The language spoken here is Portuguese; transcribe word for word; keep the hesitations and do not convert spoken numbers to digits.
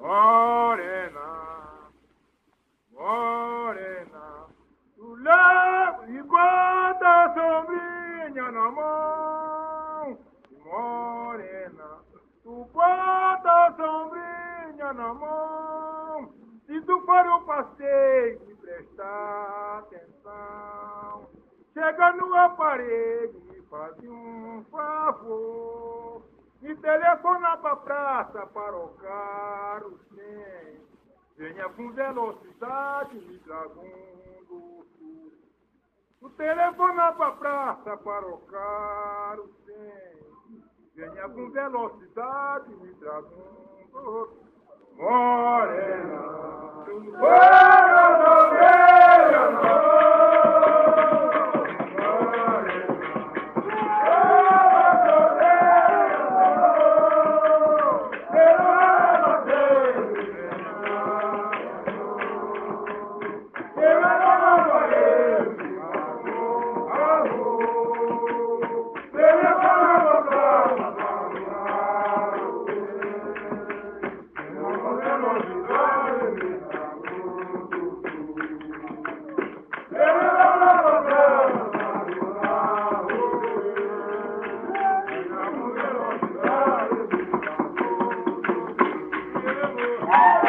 Morena, morena, tu leva e guarda a sombrinha na mão. Morena, tu guarda a sombrinha na mão. Se tu for um passeio, me prestar atenção. Chega no aparelho e faz um favor. Me telefona pra praça para o carro cem. Venha com velocidade, me traga um doce. Tu telefona pra praça para o carro cem. Venha com velocidade, me traga um doce. Morena, morena, morena. Yeah.